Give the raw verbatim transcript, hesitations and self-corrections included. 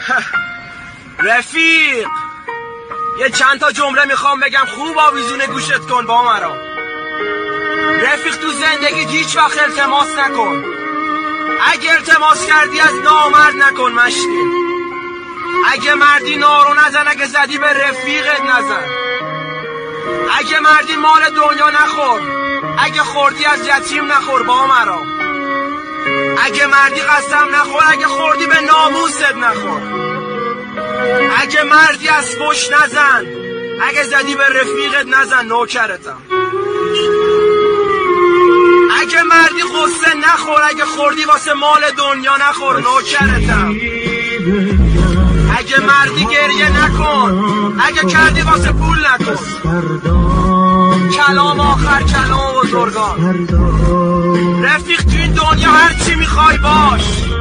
رفیق یه چند تا جمله میخوام بگم، خوب آویزون گوشت کن با مرا. رفیق تو زندگی هیچ وقت التماس نکن. اگه التماس کردی از نامرد نکن مشتی. اگه مردی نارو نزن، اگه زدی به رفیقت نزن. اگه مردی مال دنیا نخور، اگه خوردی از یتیم نخور با مرا. اگه مردی قسم نخور، اگه خوردی به ناموست نخور. اگه مردی از پشت نزن، اگه زدی به رفیقت نزن، نوکرتم. اگه مردی قصه نخور، اگه خوردی واسه مال دنیا نخور، نوکرتم. اگه مردی گریه نکن، اگه کردی واسه پول نکن. کلام آخر کلام بزرگان. رفیق تو این دنیا هر چی میخوای باش،